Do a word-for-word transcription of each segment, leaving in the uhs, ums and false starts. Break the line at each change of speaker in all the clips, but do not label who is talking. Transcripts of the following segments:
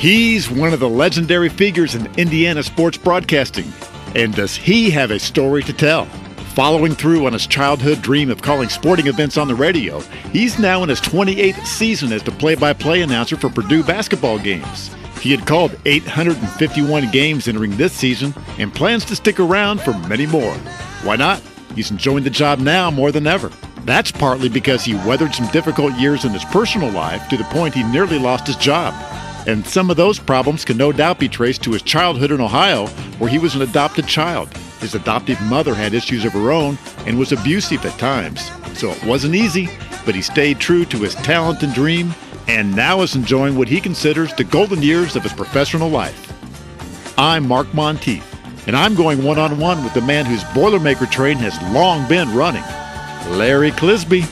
He's one of the legendary figures in Indiana sports broadcasting. And does he have a story to tell? Following through on his childhood dream of calling sporting events on the radio, he's now in his twenty-eighth season as the play-by-play announcer for Purdue basketball games. He had called eight hundred fifty-one games entering this season and plans to stick around for many more. Why not? He's enjoying the job now more than ever. That's partly because he weathered some difficult years in his personal life to the point he nearly lost his job. And some of those problems can no doubt be traced to his childhood in Ohio, where he was an adopted child. His adoptive mother had issues of her own and was abusive at times. So it wasn't easy, but he stayed true to his talent and dream, and now is enjoying what he considers the golden years of his professional life. I'm Mark Monteith, and I'm going one-on-one with the man whose Boilermaker train has long been running, Larry Clisby.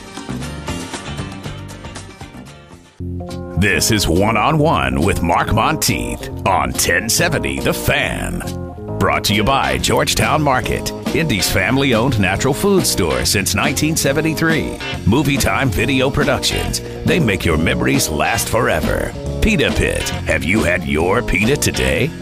This is One-on-One with Mark Monteith on ten seventy The Fan. Brought to you by Georgetown Market, Indy's family-owned natural food store since nineteen seventy-three. Movie Time Video Productions. They make your memories last forever. Pita Pit. Have you had your pita today?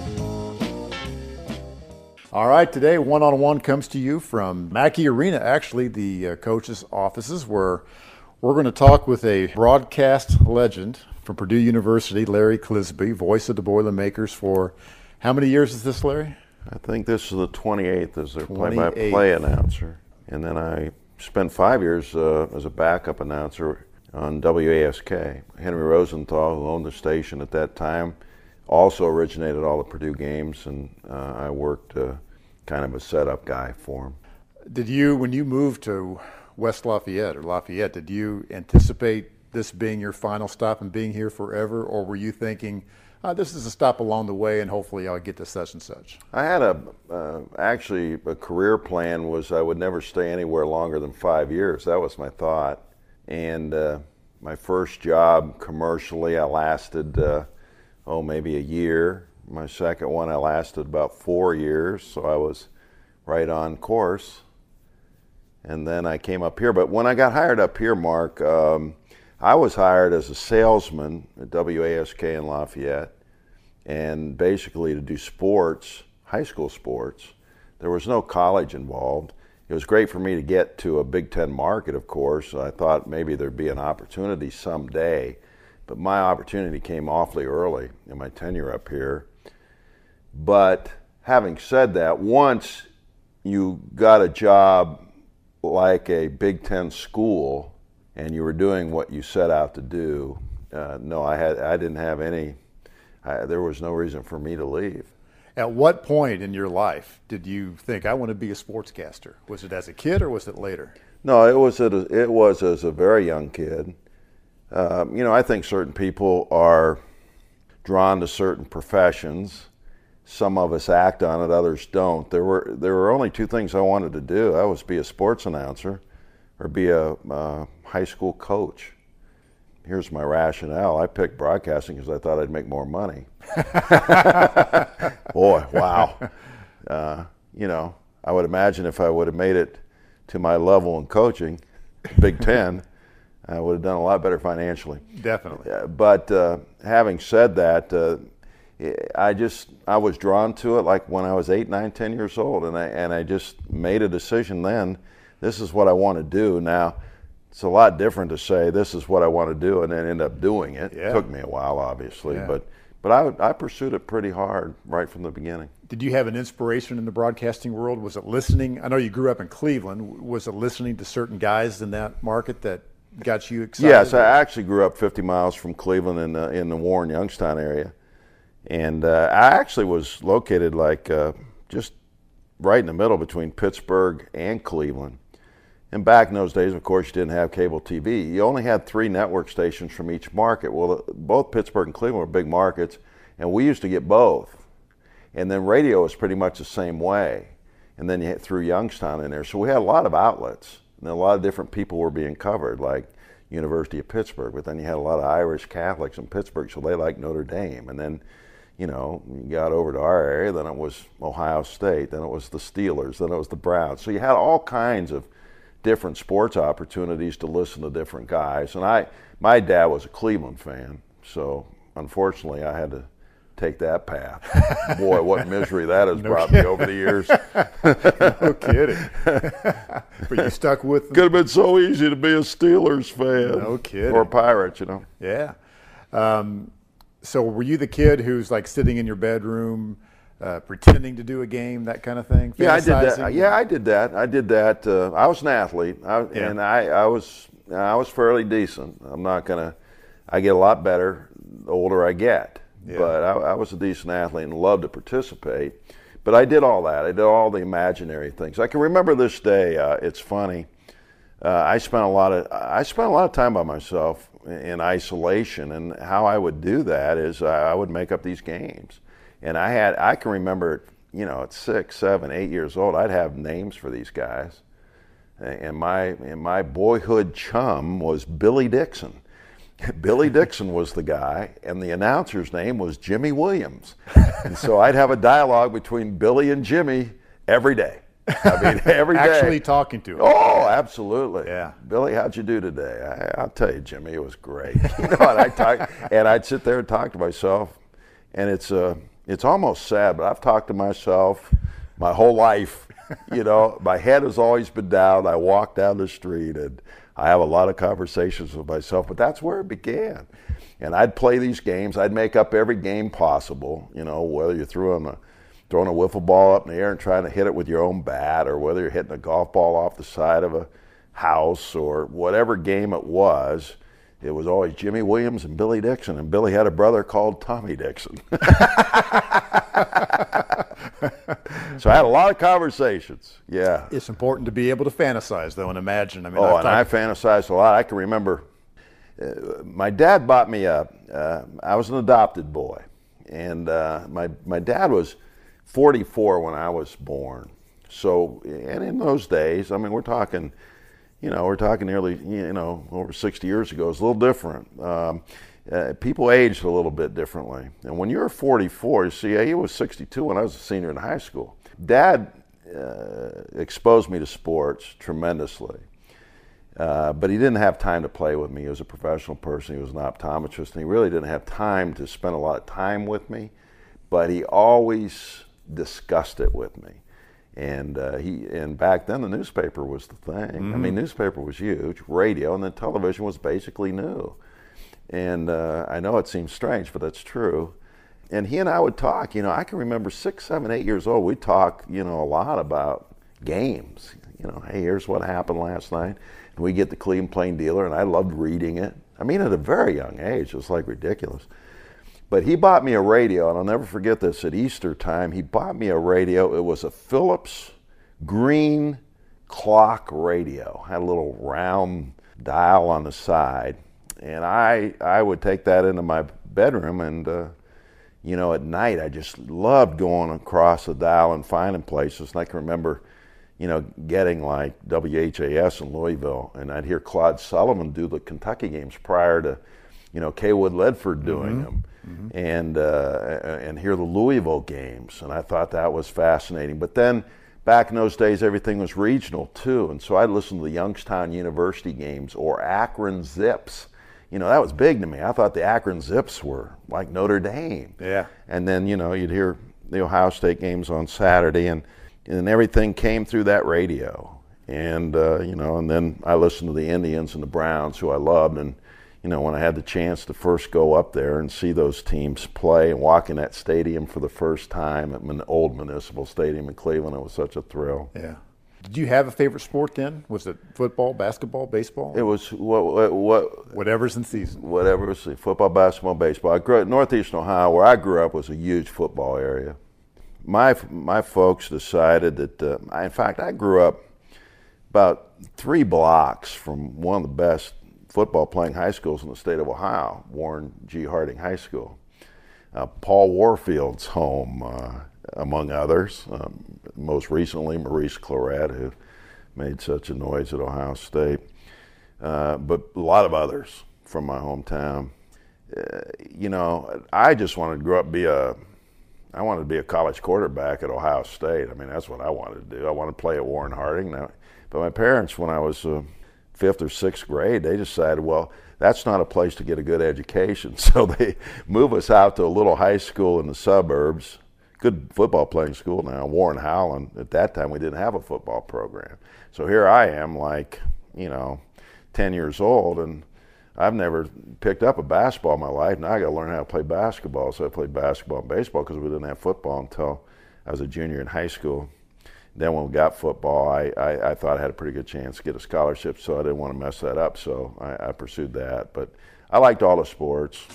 All right, today One-on-One comes to you from Mackey Arena, actually the uh, coach's offices, where we're going to talk with a broadcast legend from Purdue University, Larry Clisby, voice of the Boilermakers for how many years is this, Larry?
I think this is the twenty-eighth as their play-by-play announcer. And then I spent five years uh, as a backup announcer on W A S K. Henry Rosenthal, who owned the station at that time, also originated all the Purdue games, and uh, I worked uh, kind of a setup guy for him.
Did you, when you moved to West Lafayette or Lafayette, did you anticipate this being your final stop and being here forever, or were you thinking, Uh, this is a stop along the way, and hopefully I'll get to such and such?
I had a, uh, actually, a career plan was I would never stay anywhere longer than five years. That was my thought. And uh, my first job commercially, I lasted, uh, oh, maybe a year. My second one, I lasted about four years, so I was right on course. And then I came up here. But when I got hired up here, Mark, um, I was hired as a salesman at W A S K in Lafayette, and basically to do sports, high school sports. There was no college involved. It was great for me to get to a Big Ten market, of course. I thought maybe there'd be an opportunity someday, but my opportunity came awfully early in my tenure up here. But having said that, once you got a job like a Big Ten school and you were doing what you set out to do, uh, no, I had I didn't have any. I, there was no reason for me to leave.
At what point in your life did you think, I want to be a sportscaster? Was it as a kid or was it later?
No, it was. At a, it was as a very young kid. Um, you know, I think certain people are drawn to certain professions. Some of us act on it, others don't. There were there were only two things I wanted to do. That was be a sports announcer or be a uh, high school coach. Here's my rationale. I picked broadcasting because I thought I'd make more money. Boy, wow. Uh, you know, I would imagine if I would have made it to my level in coaching, Big Ten, I would have done a lot better financially.
Definitely.
Uh, but uh, having said that, uh, I just, I was drawn to it like when I was eight, nine, ten years old, and I, and I just made a decision then, this is what I want to do. Now, it's a lot different to say this is what I want to do and then end up doing it.
Yeah.
It took me a while, obviously,
Yeah.
but but I, I pursued it pretty hard right from the beginning.
Did you have an inspiration in the broadcasting world? Was it listening? I know you grew up in Cleveland. Was it listening to certain guys in that market that got you excited?
Yes, I actually grew up fifty miles from Cleveland in the, in the Warren, Youngstown area. And uh, I actually was located like uh, just right in the middle between Pittsburgh and Cleveland. And back in those days, of course, you didn't have cable T V. You only had three network stations from each market. Well, both Pittsburgh and Cleveland were big markets, and we used to get both. And then radio was pretty much the same way. And then you threw Youngstown in there. So we had a lot of outlets, and a lot of different people were being covered, like University of Pittsburgh. But then you had a lot of Irish Catholics in Pittsburgh, so they liked Notre Dame. And then, you know, you got over to our area, then it was Ohio State, then it was the Steelers, then it was the Browns. So you had all kinds of different sports opportunities to listen to different guys. And I, my dad was a Cleveland fan, so unfortunately, I had to take that path. Boy, what misery that has no brought
kidding.
me over the years.
No kidding. But you stuck with them.
Could have been so easy to be a Steelers fan.
No kidding.
Or a Pirate, you know.
Yeah. Um, so were you the kid who's like sitting in your bedroom, uh, pretending to do a game, that kind of thing?
Yeah, I did that.
Fantasizing?
Yeah, I did that. I did that. Uh, I was an athlete, I,
Yeah.
and I, I was I was fairly decent. I'm not gonna. I get a lot better the older I get.
Yeah.
But I, I was a decent athlete and loved to participate. But I did all that. I did all the imaginary things. I can remember this day. Uh, it's funny. Uh, I spent a lot of I spent a lot of time by myself in isolation, and how I would do that is I would make up these games. And I had I can remember, you know, at six, seven, eight years old, I'd have names for these guys. And my and my boyhood chum was Billy Dixon. Billy Dixon was the guy, and the announcer's name was Jimmy Williams. And so I'd have a dialogue between Billy and Jimmy every day. I mean, every day.
Actually talking to him.
Oh, absolutely.
Yeah.
Billy, how'd you do today? I, I'll tell you, Jimmy, it was great. You know, and I talk, and I'd sit there and talk to myself, and it's uh, it's almost sad, but I've talked to myself my whole life. You know, my head has always been down. I walk down the street, and I have a lot of conversations with myself, but that's where it began. And I'd play these games. I'd make up every game possible, you know, whether you're throwing a, throwing a wiffle ball up in the air and trying to hit it with your own bat, or whether you're hitting a golf ball off the side of a house, or whatever game it was. It was always Jimmy Williams and Billy Dixon, and Billy had a brother called Tommy Dixon. So I had a lot of conversations, yeah.
It's important to be able to fantasize, though, and imagine. I mean,
Oh,
I've
and I
talked-
fantasized a lot. I can remember uh, my dad bought me a, uh, I was an adopted boy, and uh, my, my dad was forty-four when I was born. So, and in those days, I mean, we're talking, you know, we're talking nearly, you know, over sixty years ago. It's a little different. Um, uh, people aged a little bit differently. And when you're forty-four, you see, he was sixty-two when I was a senior in high school. Dad uh, exposed me to sports tremendously. Uh, but he didn't have time to play with me. He was a professional person. He was an optometrist, and he really didn't have time to spend a lot of time with me. But he always discussed it with me. And uh, he and back then the newspaper was the thing. Mm-hmm. I mean, newspaper was huge, radio, and then television was basically new. And uh, I know it seems strange, but that's true. And he and I would talk. You know, I can remember six, seven, eight years old. We'd talk, you know, a lot about games. You know, hey, here's what happened last night. And we get the Cleveland Plain Dealer, and I loved reading it. I mean, at a very young age, it was like ridiculous. But he bought me a radio, and I'll never forget this. At Easter time, he bought me a radio. It was a Philips green clock radio. Had a little round dial on the side. And I I would take that into my bedroom, and, uh, you know, at night I just loved going across the dial and finding places. And I can remember, you know, getting like W H A S in Louisville, and I'd hear Claude Sullivan do the Kentucky games prior to, you know, Kaywood Ledford doing mm-hmm. them. Mm-hmm. And uh, and hear the Louisville games, and I thought that was fascinating. But then, back in those days, everything was regional too, and so I'd listen to the Youngstown University games or Akron Zips. You know, that was big to me. I thought the Akron Zips were like Notre Dame.
Yeah.
And then, you know, you'd hear the Ohio State games on Saturday, and and everything came through that radio. And uh, you know, and then I listened to the Indians and the Browns, who I loved, and you know, when I had the chance to first go up there and see those teams play and walk in that stadium for the first time at an old municipal stadium in Cleveland, it was such a thrill.
Yeah. Did you have a favorite sport then? Was it football, basketball, baseball?
It was what, what, what
whatever's in season.
Whatever was football, basketball, baseball. I grew up northeastern Ohio, where I grew up was a huge football area. My my folks decided that. Uh, I, in fact, I grew up about three blocks from one of the best football playing high schools in the state of Ohio, Warren G. Harding High School. Uh, Paul Warfield's home, uh, among others. Um, most recently, Maurice Clarett, who made such a noise at Ohio State. Uh, but a lot of others from my hometown. Uh, you know, I just wanted to grow up and be a, I wanted to be a college quarterback at Ohio State. I mean, that's what I wanted to do. I wanted to play at Warren Harding. Now, but my parents, when I was uh, fifth or sixth grade, they decided, well, that's not a place to get a good education. So they move us out to a little high school in the suburbs, good football playing school now, Warren Howland. At that time, we didn't have a football program. So here I am, like, you know, ten years old, and I've never picked up a basketball in my life. Now I got to learn how to play basketball. So I played basketball and baseball because we didn't have football until I was a junior in high school. Then when we got football, I, I, I thought I had a pretty good chance to get a scholarship, so I didn't want to mess that up, so I, I pursued that. But I liked all the sports.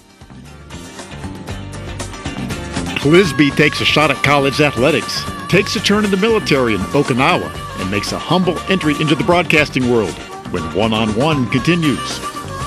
Clisby takes a shot at college athletics, takes a turn in the military in Okinawa, and makes a humble entry into the broadcasting world when One on One continues.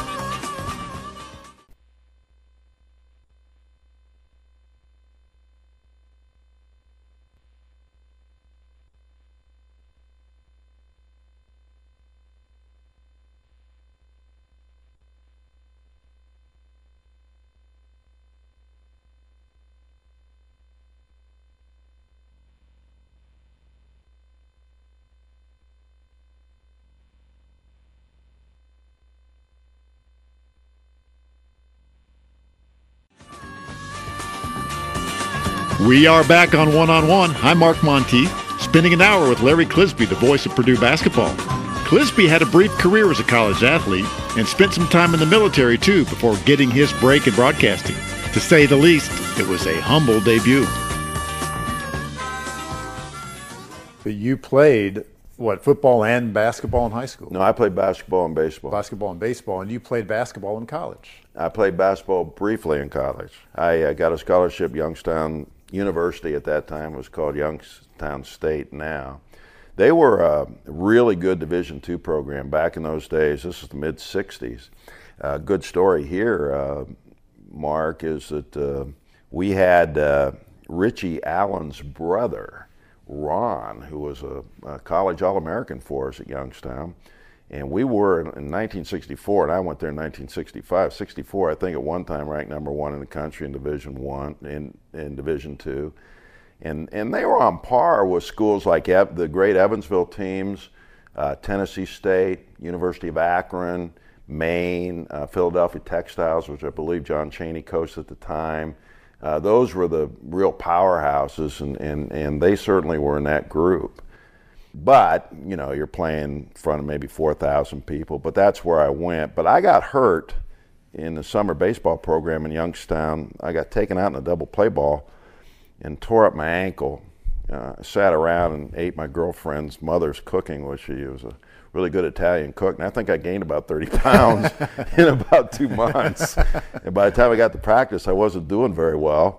We are back on One on One. I'm Mark Monteith, spending an hour with Larry Clisby, the voice of Purdue basketball. Clisby had a brief career as a college athlete and spent some time in the military, too, before getting his break in broadcasting. To say the least, it was a humble debut.
But you played, what, football and basketball in high school?
No, I played basketball and baseball.
Basketball and baseball, and you played basketball in college.
I played basketball briefly in college. I uh, got a scholarship, Youngstown University at that time was called Youngstown State now. They were a really good Division two program back in those days. This is the mid sixties. A uh, good story here, uh, Mark, is that uh, we had uh, Richie Allen's brother, Ron, who was a, a college All-American for us at Youngstown. And we were in, in nineteen sixty-four, and I went there in nineteen sixty-five. sixty-four, I think at one time ranked number one in the country in Division One, in, in Division Two, and and they were on par with schools like Ev- the great Evansville teams, uh, Tennessee State, University of Akron, Maine, uh, Philadelphia Textiles, which I believe John Chaney coached at the time. Uh, those were the real powerhouses, and, and and they certainly were in that group. But, you know, you're playing in front of maybe four thousand people, but that's where I went. But I got hurt in the summer baseball program in Youngstown. I got taken out in a double play ball and tore up my ankle. Uh, sat around and ate my girlfriend's mother's cooking, which she was a really good Italian cook. And I think I gained about thirty pounds in about two months. And by the time I got to practice, I wasn't doing very well.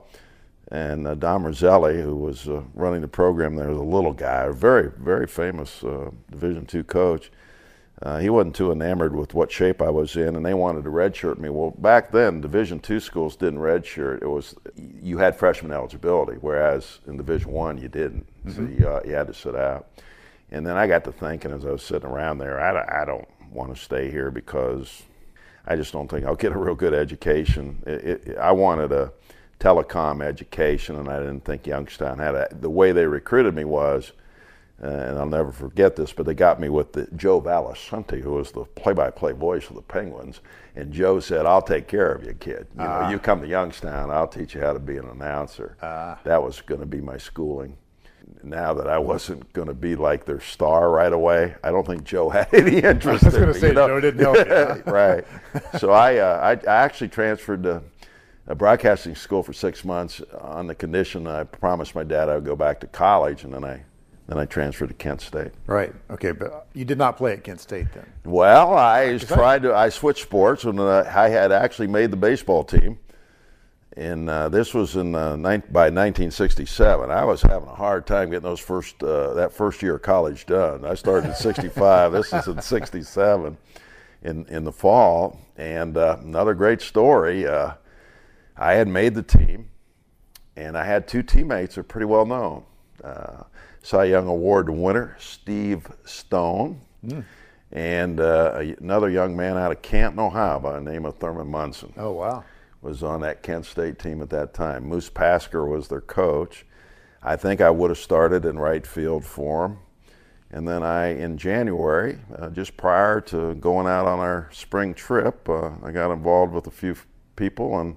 And uh, Don Roselli, who was uh, running the program there, was a little guy, a very, very famous uh, Division two coach. Uh, he wasn't too enamored with what shape I was in, and they wanted to redshirt me. Well, back then, Division two schools didn't redshirt. It was, you had freshman eligibility, whereas in Division one, you didn't. Mm-hmm. So you, uh, you had to sit out. And then I got to thinking as I was sitting around there, I, I don't want to stay here because I just don't think I'll get a real good education. It, it, I wanted a telecom education, and I didn't think Youngstown had a, the way they recruited me was, uh, and I'll never forget this, but they got me with the Joe Valicenti, who was the play-by-play voice of the Penguins, and Joe said, "I'll take care of you, kid. You know, uh, you come to Youngstown, I'll teach you how to be an announcer." Uh, that was going to be my schooling. Now that I wasn't going to be like their star right away, I don't think Joe had any interest in me.
I was going to say, you know? Joe didn't help you. Huh?
Right. So I, uh, I, I actually transferred to a broadcasting school for six months on the condition I promised my dad I would go back to college, and then I then I transferred to Kent State.
Right. Okay, but you did not play at Kent State then.
Well, I tried to. I switched sports, and uh, I had actually made the baseball team. And uh, this was in uh, ni- by nineteen sixty-seven. I was having a hard time getting those first uh, that first year of college done. I started in sixty-five. This is in sixty-seven, in in the fall. And uh, another great story. Uh, I had made the team, and I had two teammates that are pretty well known. Uh, Cy Young Award winner, Steve Stone, mm. and uh, another young man out of Canton, Ohio by the name of Thurman Munson.
Oh, wow.
Was on that Kent State team at that time. Moose Pasker was their coach. I think I would have started in right field for him. And then I, in January, uh, just prior to going out on our spring trip, uh, I got involved with a few people, and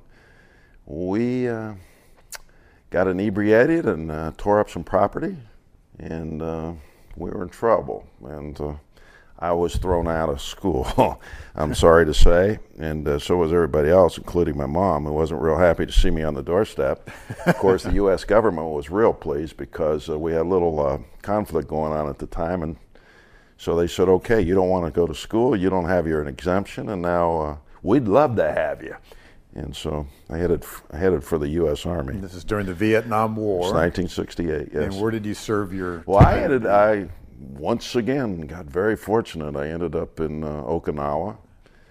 we uh, got inebriated and uh, tore up some property, and uh, we were in trouble. And uh, I was thrown out of school, I'm sorry to say, and uh, so was everybody else, including my mom, who wasn't real happy to see me on the doorstep. Of course, the U S government was real pleased because uh, we had a little uh, conflict going on at the time, and so they said, okay, you don't want to go to school, you don't have your exemption, and now uh, we'd love to have you. And so I headed, I headed for the U S Army.
And this is during the Vietnam War.
It's nineteen sixty-eight, yes.
And where did you serve your
Well, I ended, I... Once again, got very fortunate. I ended up in uh, Okinawa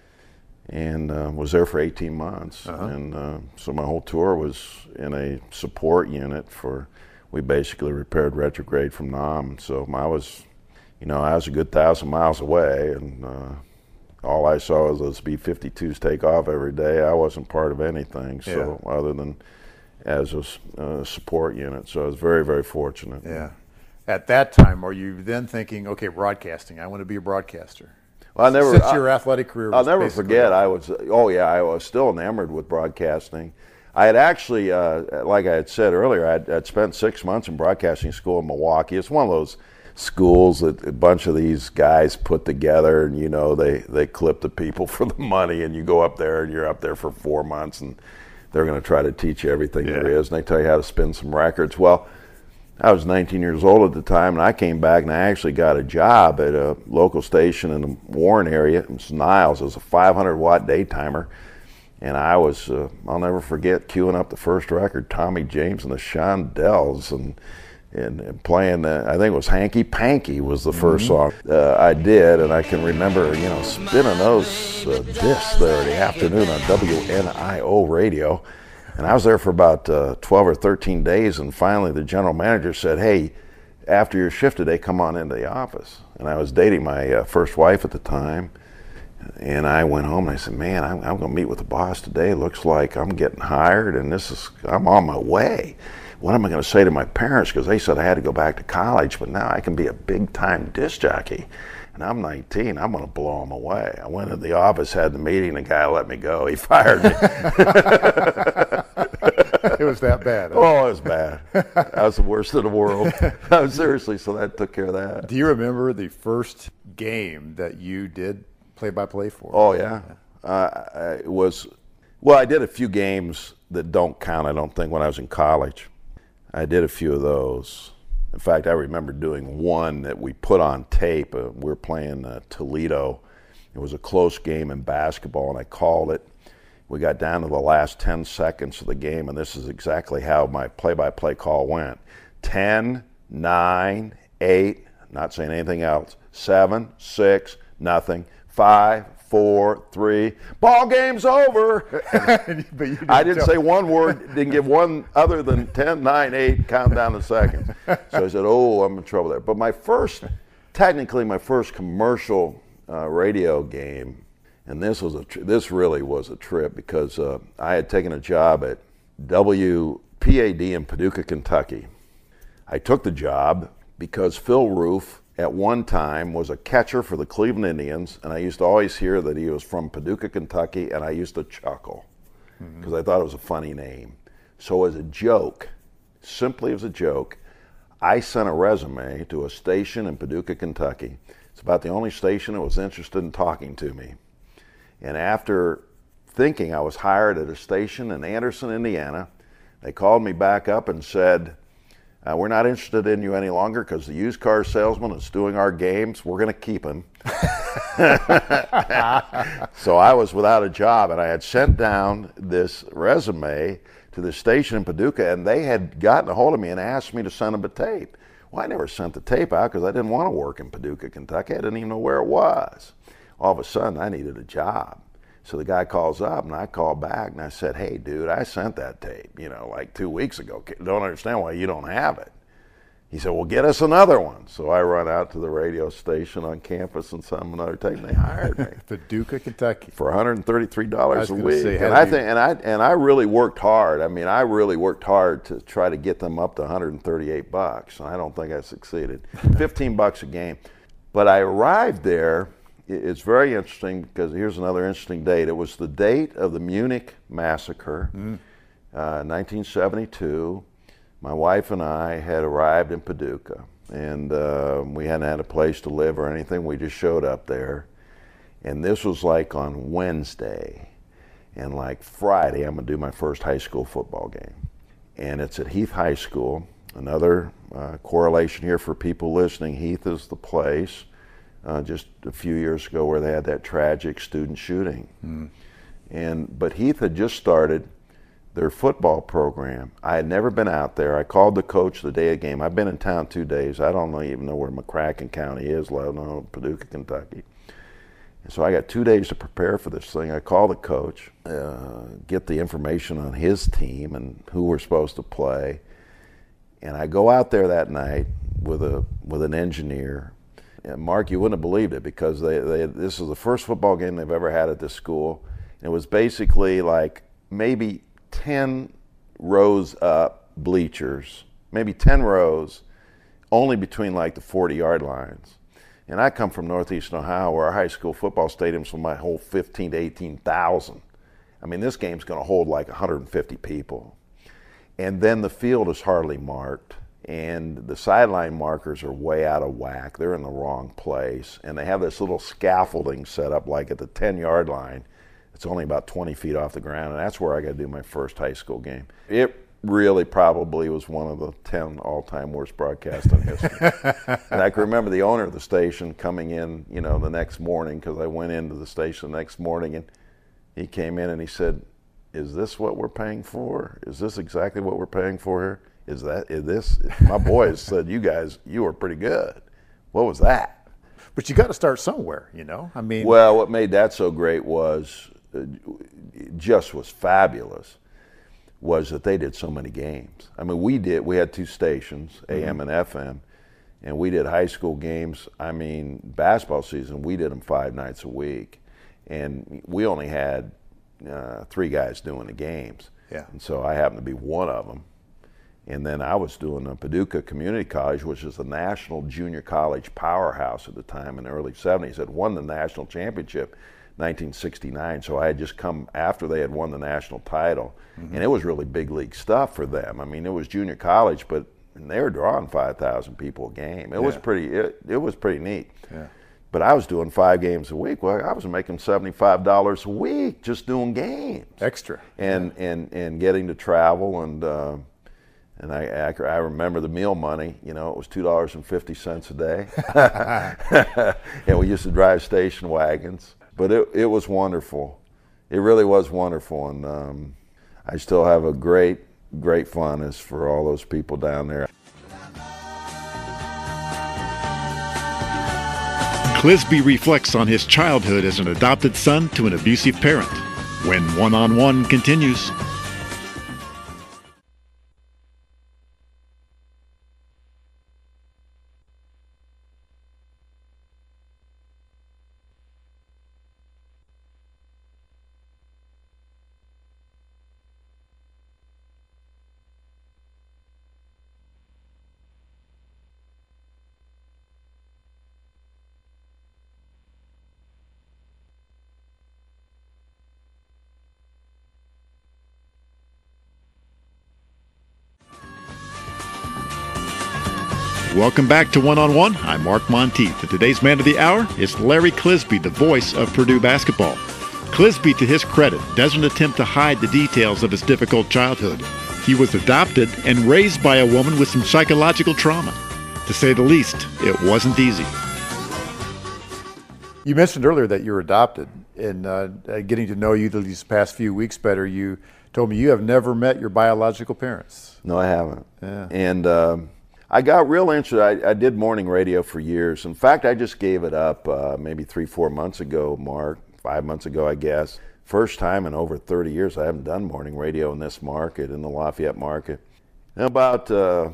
and uh, was there for eighteen months. Uh-huh. And uh, so my whole tour was in a support unit for, we basically repaired retrograde from Nam. So I was, you know, I was a good thousand miles away, and uh, all I saw was those B fifty-twos take off every day. I wasn't part of anything, so yeah. other than as a uh, support unit. So I was very, very fortunate.
Yeah. At that time, are you then thinking, okay, broadcasting, I want to be a broadcaster?
Well, I never,
Since
I,
your athletic career
I'll
was
never
basically
forget, I was, oh yeah, I was still enamored with broadcasting. I had actually, uh, like I had said earlier, I'd, I'd spent six months in broadcasting school in Milwaukee. It's one of those schools that a bunch of these guys put together, and you know, they, they clip the people for the money, and you go up there and you're up there for four months and they're going to try to teach you everything yeah. there is, and they tell you how to spin some records. Well, I was nineteen years old at the time, and I came back and I actually got a job at a local station in the Warren area. It was Niles. It was a five hundred watt daytimer. And I was, uh, I'll never forget, queuing up the first record, Tommy James and the Shondells, and, and, and playing, uh, I think it was Hanky Panky was the first mm-hmm. song uh, I did. And I can remember, you know, spinning those uh, discs there in the afternoon on W N I O radio. And I was there for about uh, twelve or thirteen days, and finally the general manager said, hey, after your shift today, come on into the office. And I was dating my uh, first wife at the time, and I went home and I said, man, I'm, I'm going to meet with the boss today. Looks like I'm getting hired, and this is, I'm on my way. What am I going to say to my parents? Because they said I had to go back to college, but now I can be a big-time disc jockey. And I'm nineteen, I'm going to blow them away. I went to the office, had the meeting, the guy let me go. He fired me.
It was that bad. Huh?
Oh, it was bad. I was the worst in the world. No, seriously, so that took care of that.
Do you remember the first game that you did play-by-play for?
Oh, yeah. Uh, it was, well, I did a few games that don't count, I don't think, when I was in college. I did a few of those. In fact, I remember doing one that we put on tape. Uh, we were playing uh, Toledo. It was a close game in basketball, and I called it. We got down to the last ten seconds of the game, and this is exactly how my play-by-play call went. ten, nine, eight, not saying anything else, seven, six, nothing, five, four, three, ball game's over. But you didn't I didn't say one word, didn't give one other than ten, nine, eight, count down the seconds. So I said, oh, I'm in trouble there. But my first, technically my first commercial uh, radio game, and this was a tr- this really was a trip because uh, I had taken a job at W P A D in Paducah, Kentucky. I took the job because Phil Roof at one time was a catcher for the Cleveland Indians, and I used to always hear that he was from Paducah, Kentucky, and I used to chuckle because mm-hmm. I thought it was a funny name. So as a joke, simply as a joke, I sent a resume to a station in Paducah, Kentucky. It's about the only station that was interested in talking to me. And after thinking I was hired at a station in Anderson, Indiana, they called me back up and said, Uh, we're not interested in you any longer because the used car salesman is doing our games. We're going to keep him. So I was without a job, and I had sent down this resume to the station in Paducah, and they had gotten a hold of me and asked me to send them a tape. Well, I never sent the tape out because I didn't want to work in Paducah, Kentucky. I didn't even know where it was. All of a sudden, I needed a job. So the guy calls up, and I called back, and I said, hey, dude, I sent that tape, you know, like two weeks ago. Don't understand why you don't have it. he said, well, get us another one. So I run out to the radio station on campus and send them another tape, and they hired me.
Paducah, Kentucky.
For one hundred thirty-three dollars a week.
Say,
and I think, and I and I really worked hard. I mean, I really worked hard to try to get them up to one hundred thirty-eight bucks. And I don't think I succeeded. fifteen bucks a game. But I arrived there. It's very interesting because here's another interesting date. It was the date of the Munich massacre, mm. uh, nineteen seventy-two. My wife and I had arrived in Paducah, and uh, we hadn't had a place to live or anything. We just showed up there, and this was like on Wednesday, and like Friday, I'm gonna do my first high school football game, and it's at Heath High School. Another uh, correlation here for people listening: Heath is the place. Uh, just a few years ago, where they had that tragic student shooting, mm. and but Heath had just started their football program. I had never been out there. I called the coach the day of the game. I've been in town two days. I don't even know where McCracken County is, let alone Paducah, Kentucky. And so I got two days to prepare for this thing. I call the coach, uh, get the information on his team and who we're supposed to play. And I go out there that night with a with an engineer. And Mark, you wouldn't have believed it because they, they this is the first football game they've ever had at this school. It was basically like maybe ten rows up bleachers, maybe ten rows, only between like the forty-yard lines. And I come from Northeastern Ohio, where our high school football stadiums will might hold fifteen to eighteen thousand. I mean, this game's going to hold like one hundred fifty people. And then the field is hardly marked, and the sideline markers are way out of whack. They're in the wrong place. And they have this little scaffolding set up like at the ten-yard line. It's only about twenty feet off the ground, and that's where I got to do my first high school game. It really probably was one of the ten all-time worst broadcasts in history. And I can remember the owner of the station coming in, you know, the next morning, because I went into the station the next morning, and he came in and he said, "Is this what we're paying for? Is this exactly what we're paying for here? Is that, is this?" My boys said, "You guys, you were pretty good. What was that?"
But you got to start somewhere, you know? I mean,
well, what made that so great was, just was fabulous, was that they did so many games. I mean, we did, we had two stations, A M mm-hmm. and F M, and we did high school games. I mean, basketball season, we did them five nights a week, and we only had uh, three guys doing the games.
Yeah. And
so I happened to be one of them. And then I was doing a Paducah Community College, which is the national junior college powerhouse at the time in the early seventies. It won the national championship nineteen sixty-nine, so I had just come after they had won the national title, mm-hmm. and it was really big league stuff for them. I mean, it was junior college, but they were drawing five thousand people a game. It yeah. was pretty. It, it was pretty neat.
Yeah.
But I was doing five games a week. Well, I was making seventy-five dollars a week just doing games,
extra,
and yeah. and and getting to travel and. Uh, And I, I remember the meal money, you know, it was two dollars and fifty cents a day. And we used to drive station wagons. But it, it was wonderful. It really was wonderful. And um, I still have a great, great fondness for all those people down there.
Clisby reflects on his childhood as an adopted son to an abusive parent. When One-on-One continues. Welcome back to One-on-One. I'm Mark Monteith, and today's man of the hour is Larry Clisby, the voice of Purdue basketball. Clisby, to his credit, doesn't attempt to hide the details of his difficult childhood. He was adopted and raised by a woman with some psychological trauma. To say the least, it wasn't easy.
You mentioned earlier that you're adopted, and uh, getting to know you these past few weeks better, you told me you have never met your biological parents.
No, I haven't.
Yeah.
And um, I got real interested. I, I did morning radio for years. In fact, I just gave it up uh, maybe three, four months ago, Mark, five months ago, I guess. First time in over thirty years I haven't done morning radio in this market, in the Lafayette market. And about uh,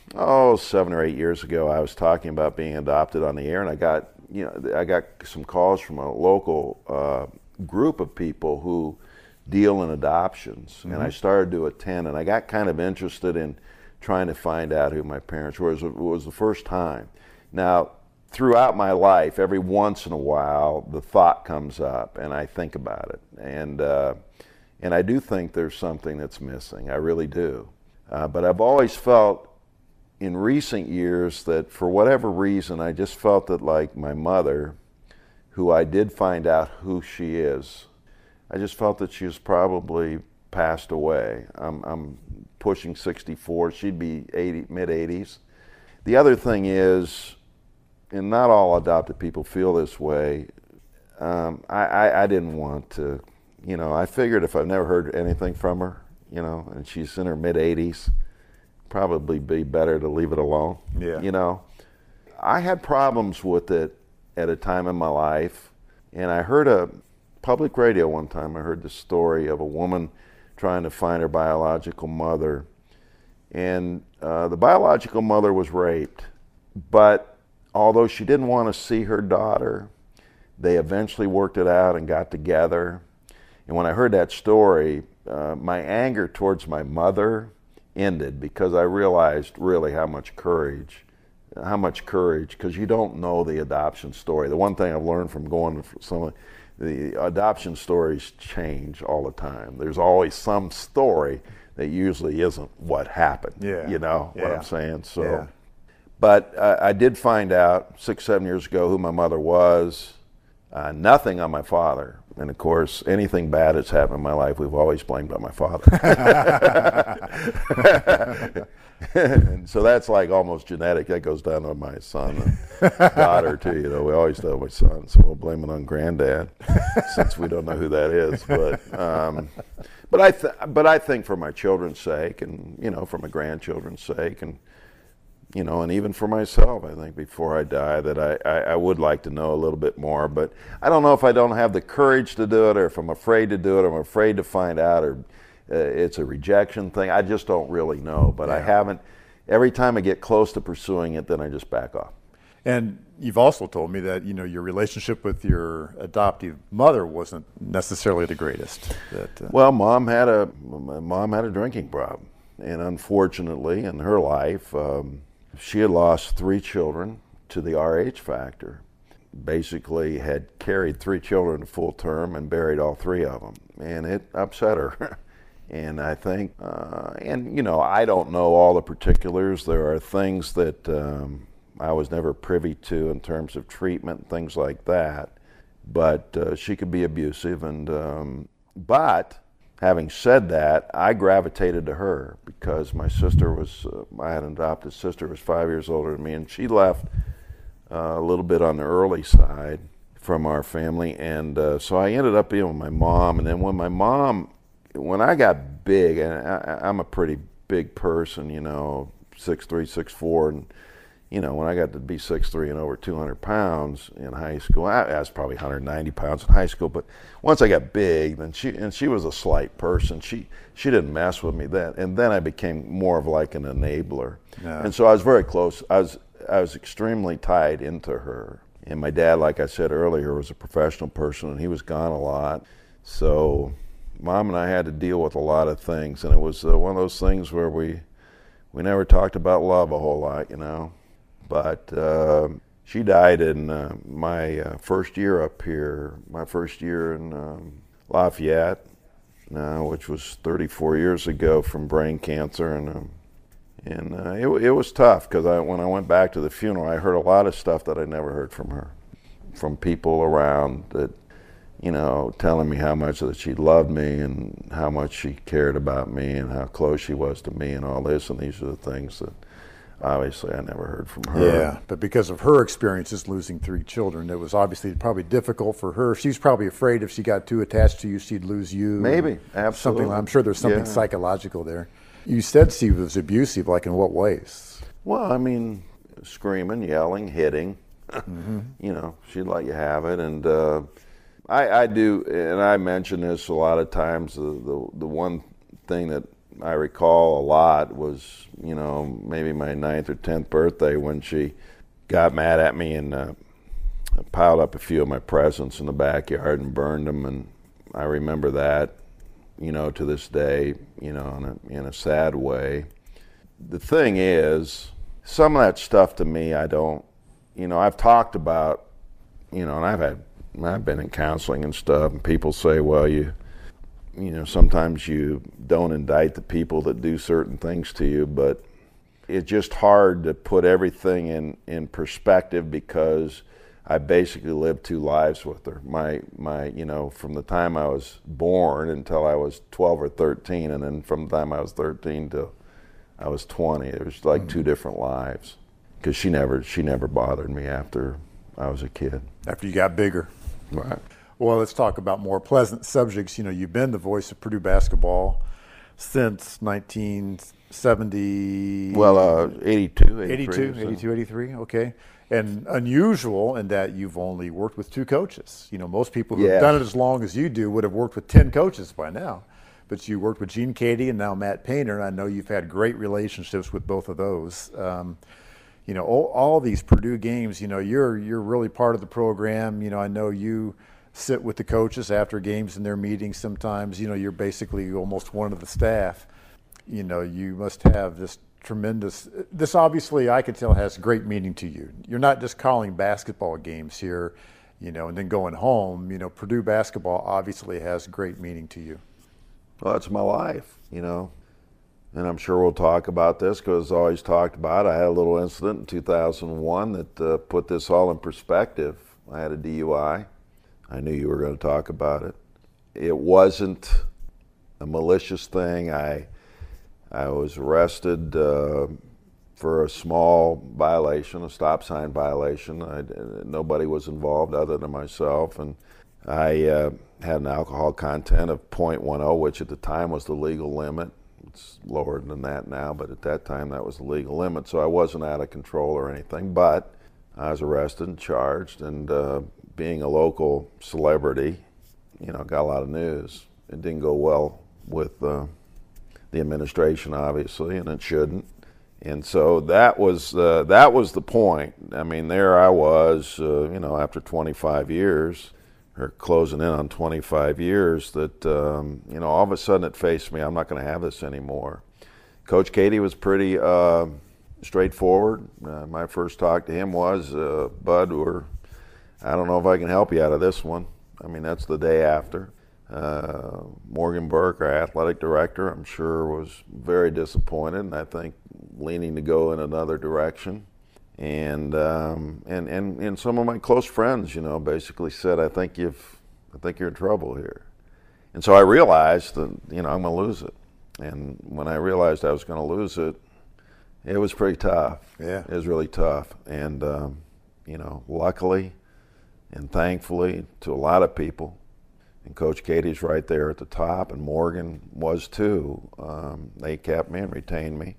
oh, seven or eight years ago, I was talking about being adopted on the air, and I got, you know, I got some calls from a local uh, group of people who deal in adoptions, mm-hmm. and I started to attend, and I got kind of interested in trying to find out who my parents were. It was, it was the first time. Now, throughout my life, every once in a while, the thought comes up, and I think about it, and uh, and I do think there's something that's missing. I really do. Uh, but I've always felt in recent years that for whatever reason, I just felt that like my mother, who I did find out who she is, I just felt that she was probably passed away. I'm, I'm pushing sixty-four. She'd be eighty, mid eighties. The other thing is, and not all adopted people feel this way, um, I, I, I didn't want to, you know, I figured if I've never heard anything from her, you know, and she's in her mid eighties, probably be better to leave it alone.
Yeah.
You know, I had problems with it at a time in my life, and I heard a public radio one time, I heard the story of a woman trying to find her biological mother, and uh, the biological mother was raped, but although she didn't want to see her daughter, they eventually worked it out and got together. And when I heard that story, uh, my anger towards my mother ended, because I realized really how much courage, how much courage, because you don't know the adoption story. The one thing I've learned from going to some, the adoption stories change all the time. There's always some story that usually isn't what happened.
Yeah.
You know
yeah.
what I'm saying? So.
Yeah.
But uh, I did find out six, seven years ago who my mother was. Uh, nothing on my father. And of course, anything bad that's happened in my life, we've always blamed on my father. And so that's like almost genetic. That goes down to my son and daughter too. You know, we always tell my son, so we'll blame it on granddad, since we don't know who that is. But um, but I th- but I think for my children's sake, and you know, for my grandchildren's sake, and you know, and even for myself, I think before I die, that I, I, I would like to know a little bit more. But I don't know if I don't have the courage to do it, or if I'm afraid to do it, or I'm afraid to find out, or uh, it's a rejection thing. I just don't really know. But yeah. I haven't. Every time I get close to pursuing it, then I just back off.
And you've also told me that, you know, your relationship with your adoptive mother wasn't necessarily the greatest. That, uh...
Well, mom had a mom had a drinking problem, and unfortunately, in her life. Um, She had lost three children to the R H factor. Basically had carried three children to full term and buried all three of them. And it upset her. And I think, uh, and you know, I don't know all the particulars. There are things that um, I was never privy to in terms of treatment, things like that. But uh, she could be abusive. And um, but having said that, I gravitated to her because my sister was, uh, I had an adopted sister who was five years older than me, and she left uh, a little bit on the early side from our family. And uh, so I ended up being with my mom. And then when my mom, when I got big, and I, I'm a pretty big person, you know, six three, six four, and you know, when I got to be six three and over two hundred pounds in high school, I, I was probably one hundred ninety pounds in high school, but once I got big, then she, and she was a slight person, she she didn't mess with me then, and then I became more of like an enabler. Yeah. And so I was very close, I was, I was extremely tied into her. And my dad, like I said earlier, was a professional person, and he was gone a lot. So Mom and I had to deal with a lot of things, and it was uh, one of those things where we, we never talked about love a whole lot, you know. But uh, she died in uh, my uh, first year up here, my first year in um, Lafayette, uh, which was thirty-four years ago from brain cancer. And um, and uh, it, it was tough because I, when I went back to the funeral, I heard a lot of stuff that I never heard from her, from people around that, you know, telling me how much that she loved me and how much she cared about me and how close she was to me and all this. And these are the things that obviously I never heard from her.
Yeah, but because of her experiences losing three children, it was obviously probably difficult for her. She's probably afraid if she got too attached to you, she'd lose you.
Maybe, absolutely.
Something, I'm sure there's something
yeah.
psychological there. You said she was abusive, like in what ways?
Well, I mean, screaming, yelling, hitting. Mm-hmm. You know, she'd let you have it. And uh, I, I do, and I mention this a lot of times, the, the, the one thing that I recall a lot was, you know, maybe my ninth or tenth birthday when she got mad at me and uh, piled up a few of my presents in the backyard and burned them. And I remember that, you know, to this day, you know, in a, in a sad way. The thing is, some of that stuff to me, I don't, you know, I've talked about, you know, and I've had, I've been in counseling and stuff, and people say, well, you, you know, sometimes you don't indict the people that do certain things to you, but it's just hard to put everything in, in perspective because I basically lived two lives with her. My, my, you know, from the time I was born until I was twelve or thirteen, and then from the time I was thirteen till I was twenty, it was like mm-hmm. two different lives. Because she never, she never bothered me after I was a kid.
After you got bigger.
Right.
Well, let's talk about more pleasant subjects. You know, you've been the voice of Purdue basketball since nineteen seventy.
Well, uh, eighty-two, eighty-three.
eighty-two,
so.
eighty-two, eighty-three, okay. And unusual in that you've only worked with two coaches. You know, most people who
yeah.
have done it as long as you do would have worked with ten coaches by now. But you worked with Gene Keady and now Matt Painter, and I know you've had great relationships with both of those. Um, you know, all, all these Purdue games, you know, you're you're really part of the program. You know, I know you sit with the coaches after games in their meetings sometimes. You know, you're basically almost one of the staff. You know, you must have this tremendous, this obviously I can tell has great meaning to you. You're not just calling basketball games here, you know, and then going home. You know, Purdue basketball obviously has great meaning to you.
Well, it's my life, you know, and I'm sure we'll talk about this because it's always talked about. I had a little incident in two thousand one that uh, put this all in perspective. I had a D U I. I knew you were going to talk about it. It wasn't a malicious thing. I I was arrested uh, for a small violation, a stop sign violation. I, nobody was involved other than myself, and I uh, had an alcohol content of point one oh, which at the time was the legal limit. It's lower than that now, but at that time that was the legal limit. So I wasn't out of control or anything, but I was arrested and charged, and uh, being a local celebrity, you know, got a lot of news. It didn't go well with uh, the administration, obviously, and it shouldn't. And so that was uh, that was the point. I mean, there I was, uh, you know, after twenty-five years, or closing in on twenty-five years, that, um, you know, all of a sudden it faced me, I'm not going to have this anymore. Coach Keady was pretty uh, straightforward. Uh, my first talk to him was, uh, Bud, we're, I don't know if I can help you out of this one. I mean, that's the day after. Uh, Morgan Burke, our athletic director, I'm sure was very disappointed, and I think leaning to go in another direction. And um, and and and some of my close friends, you know, basically said, "I think you've, I think you're in trouble here." And so I realized that, you know, I'm going to lose it. And when I realized I was going to lose it, it was pretty tough.
Yeah,
it was really tough. And um, you know, luckily and thankfully to a lot of people, and Coach Keady's right there at the top, and Morgan was too. Um, they kept me and retained me.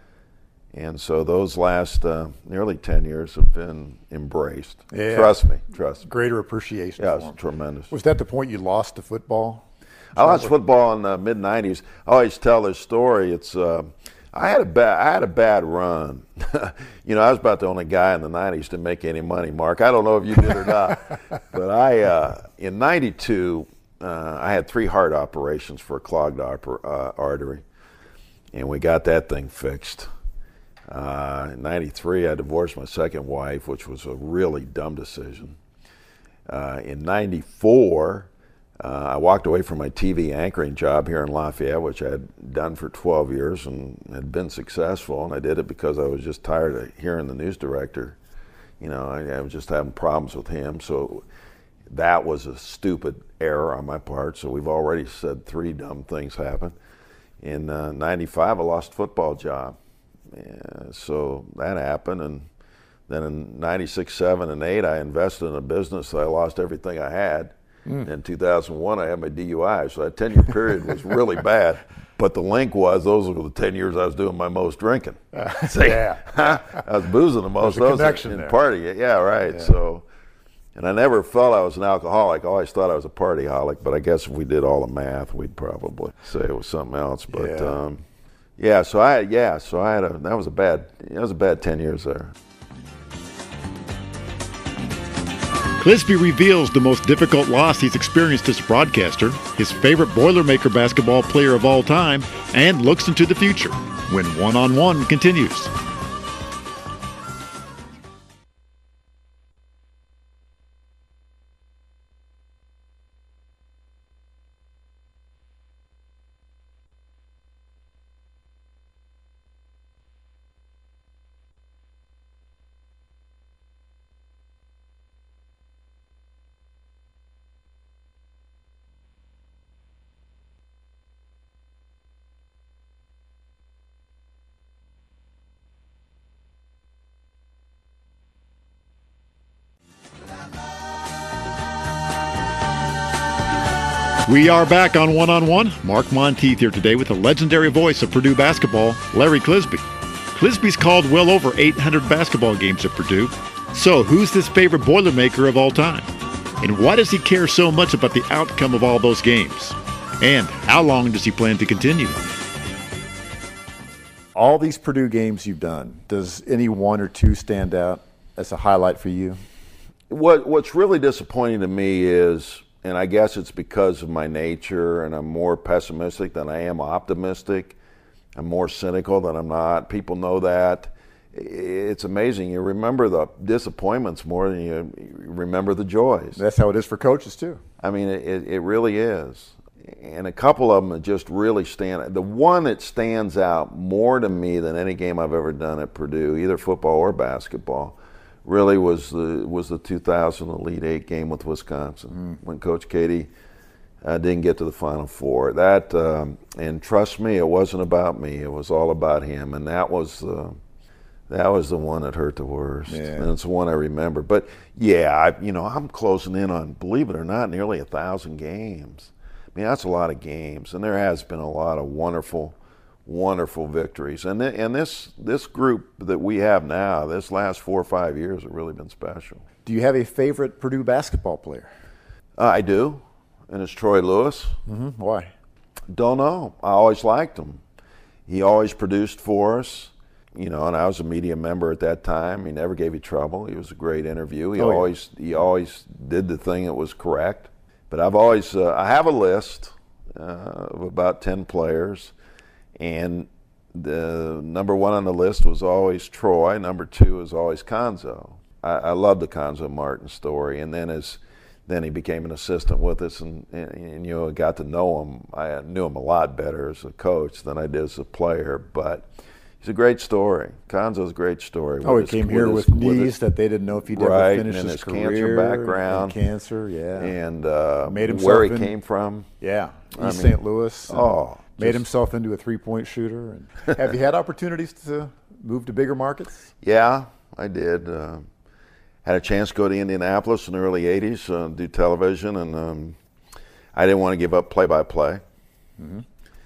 And so those last uh, nearly ten years have been embraced.
Yeah.
Trust me, trust me.
Greater appreciation
Yeah,
for
it's
them.
tremendous.
Was that the point you lost to football?
I lost football in the mid nineties. I always tell this story. It's uh, I had a bad I had a bad run. You know, I was about the only guy in the nineties to make any money, Mark. I don't know if you did or not, but I uh, in ninety-two uh, I had three heart operations for a clogged oper- uh, artery, and we got that thing fixed. Uh, in ninety-three, I divorced my second wife, which was a really dumb decision. Uh, in ninety-four, uh, I walked away from my T V anchoring job here in Lafayette, which I had done for twelve years and had been successful. And I did it because I was just tired of hearing the news director. You know, I, I was just having problems with him. So that was a stupid error on my part. So we've already said three dumb things happened. In uh, ninety-five, I lost a football job. Yeah, so that happened, and then in ninety-six, seven, and eight, I invested in a business that I lost everything I had. Mm. In two thousand one, I had my D U I, so that ten-year period was really bad. But the link was those were the ten years I was doing my most drinking.
Uh,
See,
yeah.
I was boozing the most.
There's a
those
connection
in
there.
Party, yeah, right. Yeah. So, and I never felt I was an alcoholic. I always thought I was a partyholic. But I guess if we did all the math, we'd probably say it was something else. But
yeah.
um, Yeah, so I yeah, so I had a that was a bad that was a bad ten years there.
Clisby reveals the most difficult loss he's experienced as a broadcaster, his favorite Boilermaker basketball player of all time, and looks into the future when One on One continues. We are back on One on One. Mark Monteith here today with the legendary voice of Purdue basketball, Larry Clisby. Clisby's called well over eight hundred basketball games at Purdue. So who's his favorite Boilermaker of all time? And why does he care so much about the outcome of all those games? And how long does he plan to continue?
All these Purdue games you've done, does any one or two stand out as a highlight for you?
What What's really disappointing to me is, and I guess it's because of my nature, and I'm more pessimistic than I am optimistic. I'm more cynical than I'm not. People know that. It's amazing. You remember the disappointments more than you remember the joys.
That's how it is for coaches, too.
I mean, it, it really is. And a couple of them just really stand. The one that stands out more to me than any game I've ever done at Purdue, either football or basketball, really was the was the two thousand Elite Eight game with Wisconsin, mm. when Coach Katie uh, didn't get to the Final Four. That um, and trust me, it wasn't about me. It was all about him, and that was uh, that was the one that hurt the worst,
yeah.
and it's the one I remember. But yeah, I, you know, I'm closing in on, believe it or not, nearly a thousand games. I mean, that's a lot of games, and there has been a lot of wonderful. Wonderful victories, and th- and this this group that we have now, this last four or five years, have really been special.
Do you have a favorite Purdue basketball player?
Uh, I do, and it's Troy Lewis.
Mm-hmm. Why?
Don't know. I always liked him. He always produced for us, you know. And I was a media member at that time. He never gave you trouble. He was a great interview. He
oh,
always
yeah.
he always did the thing that was correct. But I've always uh, I have a list uh, of about ten players. And the number one on the list was always Troy. Number two was always Cuonzo. I, I love the Cuonzo Martin story. And then as then he became an assistant with us, and, and, and you know, got to know him. I knew him a lot better as a coach than I did as a player. But he's a great story. Cuonzo's a great story.
Oh, he
his,
came here with,
his,
knees
with his,
that they didn't know if he'd
right,
ever finish
and
his,
his
career.
cancer background,
and cancer, yeah,
and uh,
made himself
where he
in,
came from.
Yeah, East
I mean,
Saint Louis.
Oh.
Made himself into a three-point shooter. And have you had opportunities to move to bigger markets?
Yeah, I did. Uh, had a chance to go to Indianapolis in the early eighties, uh, do television, and um, I didn't want to give up play-by-play. Mm-hmm.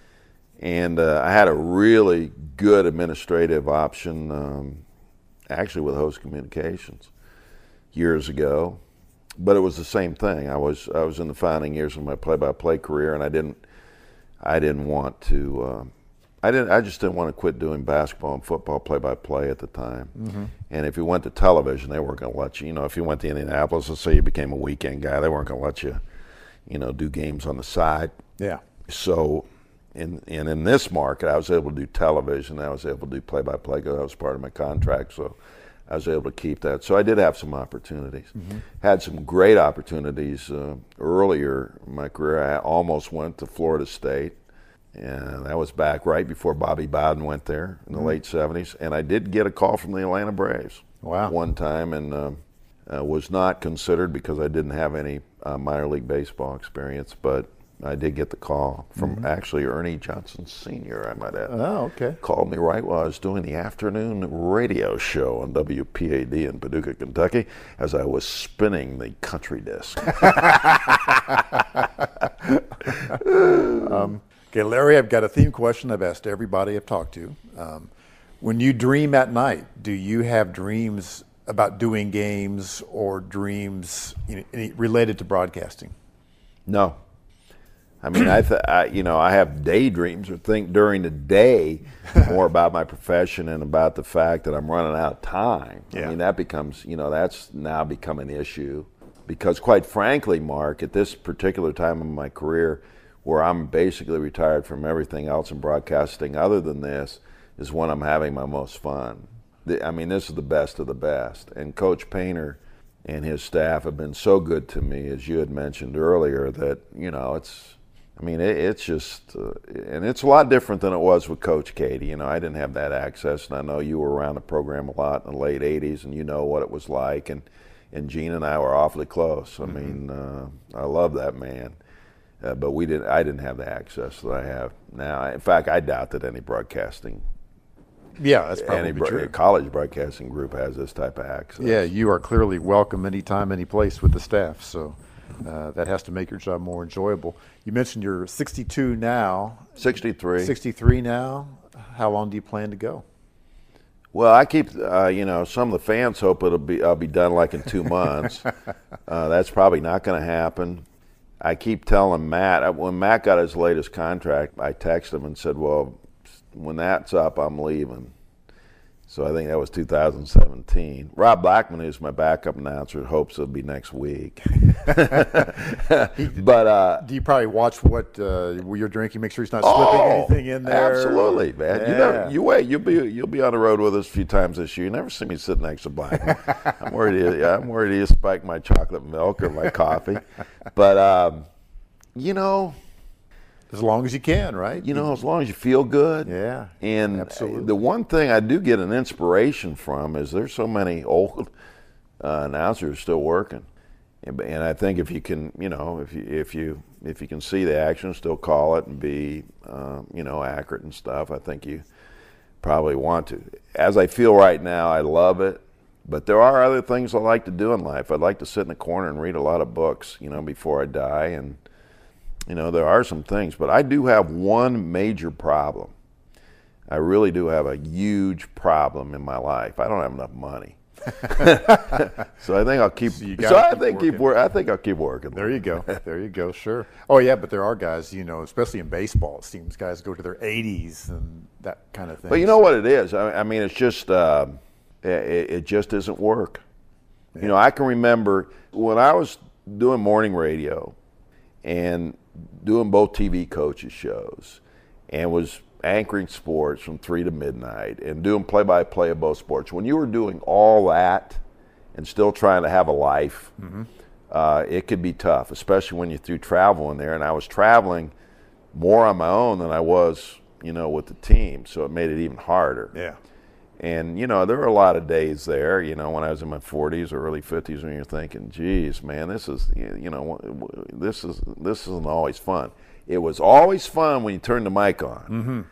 And uh, I had a really good administrative option, um, actually with Host Communications, years ago. But it was the same thing. I was I was in the founding years of my play-by-play career, and I didn't. I didn't want to. Uh, I didn't. I just didn't want to quit doing basketball and football play-by-play at the time. Mm-hmm. And if you went to television, they weren't going to let you. You know, if you went to Indianapolis, let's say you became a weekend guy, they weren't going to let you, you know, do games on the side.
Yeah.
So, in and in this market, I was able to do television. I was able to do play-by-play because that was part of my contract. So, I was able to keep that. So I did have some opportunities. Mm-hmm. Had some great opportunities uh, earlier in my career. I almost went to Florida State, and that was back right before Bobby Bowden went there in the mm-hmm. late seventies. And I did get a call from the Atlanta Braves
wow.
one time, and uh, uh, was not considered because I didn't have any uh, minor league baseball experience, but I did get the call from mm-hmm. actually Ernie Johnson Senior, I might add.
Oh, okay.
Called me right while I was doing the afternoon radio show on W P A D in Paducah, Kentucky, as I was spinning the country disc.
um, okay, Larry, I've got a theme question I've asked everybody I've talked to. Um, when you dream at night, do you have dreams about doing games or dreams you know, related to broadcasting?
No. I mean, I, th- I, you know, I have daydreams or think during the day more about my profession and about the fact that I'm running out of time.
Yeah.
I mean, that becomes, you know, that's now become an issue because, quite frankly, Mark, at this particular time in my career, where I'm basically retired from everything else in broadcasting other than this, is when I'm having my most fun. The, I mean, this is the best of the best. And Coach Painter and his staff have been so good to me, as you had mentioned earlier, that, you know, it's, I mean, it, it's just, uh, and it's a lot different than it was with Coach Katie. You know, I didn't have that access, and I know you were around the program a lot in the late eighties, and you know what it was like. And, and Gene and I were awfully close. I mm-hmm. mean, uh, I love that man. Uh, but we didn't. I didn't have the access that I have now. In fact, I doubt that any broadcasting,
yeah, that's probably
any bro-
true.
college broadcasting group has this type of access.
Yeah, you are clearly welcome anytime, any place with the staff. So uh, that has to make your job more enjoyable. You mentioned you're sixty-two now.
sixty-three.
sixty-three now. How long do you plan to go?
Well, I keep, uh, you know, some of the fans hope it'll be. I'll be done like in two months. uh, that's probably not going to happen. I keep telling Matt, when Matt got his latest contract, I texted him and said, well, when that's up, I'm leaving. So I think that was two thousand seventeen. Rob Blackman, who's my backup announcer, hopes it'll be next week. But uh,
do you probably watch what uh, you're drinking? Make sure he's not slipping
oh,
anything in there.
Absolutely, man.
Yeah.
You never, you wait. You'll be you'll be on the road with us a few times this year. You never see me sit next to Blackman. I'm worried. He, I'm worried he'll spike my chocolate milk or my coffee. But um, you know.
As long as you can, right?
You know, as long as you feel good.
Yeah,
and
absolutely.
The one thing I do get an inspiration from is there's so many old uh, announcers still working, and, and I think if you can, you know, if you if you if you can see the action, still call it and be, um, you know, accurate and stuff, I think you probably want to. As I feel right now, I love it, but there are other things I like to do in life. I'd like to sit in the corner and read a lot of books, you know, before I die, and you know, there are some things, but I do have one major problem. I really do have a huge problem in my life. I don't have enough money. So I think I'll keep. So, so I think keep work. I think I'll keep working.
There you go. There you go. Sure. Oh yeah, but there are guys, you know, especially in baseball. It seems guys go to their eighties and that kind of thing.
But you know what it is? I, I mean, it's just uh, it, it just doesn't work. Yeah. You know, I can remember when I was doing morning radio and doing both T V coaches shows and was anchoring sports from three to midnight and doing play-by-play of both sports. When you were doing all that and still trying to have a life, mm-hmm. uh, it could be tough, especially when you threw travel in there. And I was traveling more on my own than I was, you know, with the team, so it made it even harder.
Yeah.
And, you know, there were a lot of days there, you know, when I was in my forties or early fifties when you're thinking, geez, man, this is, you know, this is this isn't always fun. It was always fun when you turned the mic on.
Mm-hmm.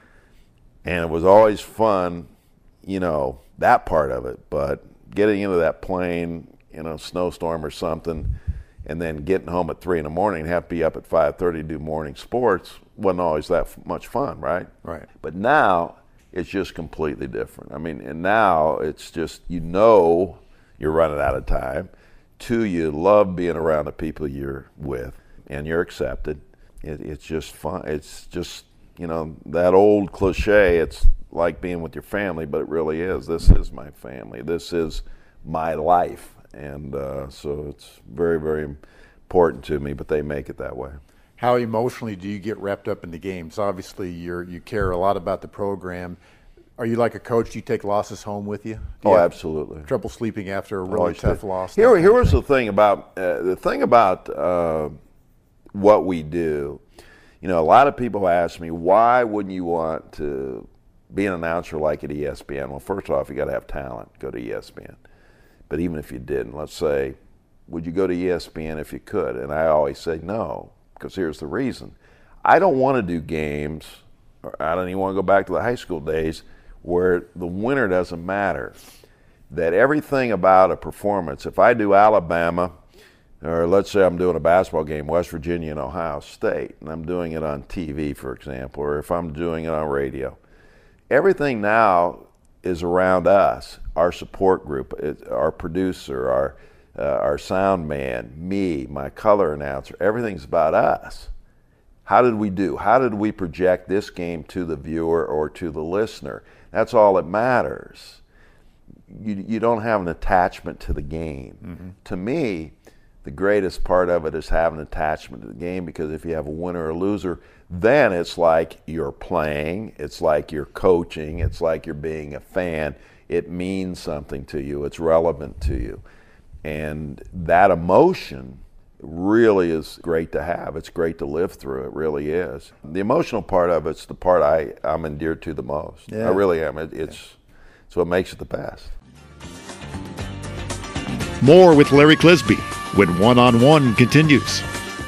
And it was always fun, you know, that part of it. But getting into that plane, you know, snowstorm or something, and then getting home at three in the morning and have to be up at five thirty to do morning sports wasn't always that f- much fun, right?
Right.
But now it's just completely different. I mean, and now it's just, you know, you're running out of time. Two, you love being around the people you're with, and you're accepted. It, it's just fun. It's just, you know, that old cliche, it's like being with your family, but it really is. This is my family. This is my life. And uh, so it's very, very important to me, but they make it that way.
How emotionally do you get wrapped up in the games? Obviously, you're you care a lot about the program. Are you like a coach? Do you take losses home with you? Do
oh,
you
absolutely.
Trouble sleeping after a really tough loss?
Here, here was the thing about uh, the thing about uh, what we do. You know, a lot of people ask me, why wouldn't you want to be an announcer like at E S P N? Well, first off, you got to have talent. Go to E S P N. But even if you didn't, let's say, would you go to E S P N if you could? And I always say no. Because here's the reason. I don't want to do games, or I don't even want to go back to the high school days, where the winner doesn't matter. That everything about a performance, if I do Alabama, or let's say I'm doing a basketball game, West Virginia and Ohio State, and I'm doing it on T V, for example, or if I'm doing it on radio, everything now is around us, our support group, our producer, our Uh, our sound man, me, my color announcer, everything's about us. How did we do? How did we project this game to the viewer or to the listener? That's all that matters. You, you don't have an attachment to the game. Mm-hmm. To me, the greatest part of it is having an attachment to the game, because if you have a winner or a loser, then it's like you're playing, it's like you're coaching, it's like you're being a fan. It means something to you, it's relevant to you. And that emotion really is great to have. It's great to live through, it really is. The emotional part of it's the part I, I'm endeared to the most. Yeah. I really am. It, it's, it's what makes it the best.
More with Larry Clisby when One on One continues.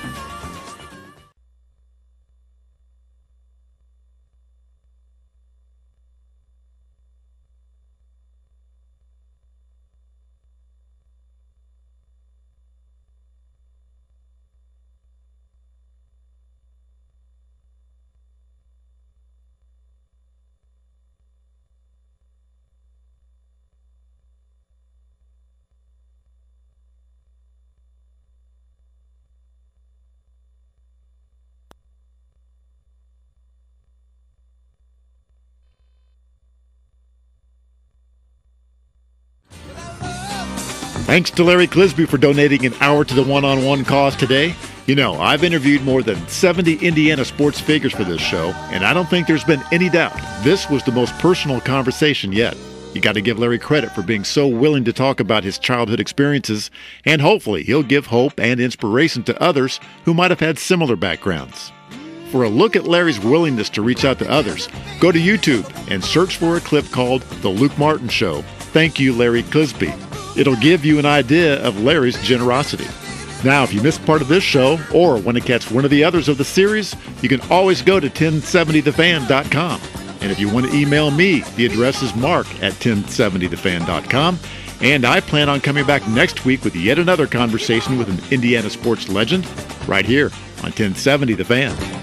Thanks to Larry Clisby for donating an hour to the One on One cause today. You know, I've interviewed more than seventy Indiana sports figures for this show, and I don't think there's been any doubt this was the most personal conversation yet. You got to give Larry credit for being so willing to talk about his childhood experiences, and hopefully he'll give hope and inspiration to others who might have had similar backgrounds. For a look at Larry's willingness to reach out to others, go to YouTube and search for a clip called The Luke Martin Show. Thank you, Larry Clisby. It'll give you an idea of Larry's generosity. Now, if you missed part of this show or want to catch one of the others of the series, you can always go to ten seventy the fan dot com. And if you want to email me, the address is mark at ten seventy the fan dot com. And I plan on coming back next week with yet another conversation with an Indiana sports legend right here on ten seventy The Fan.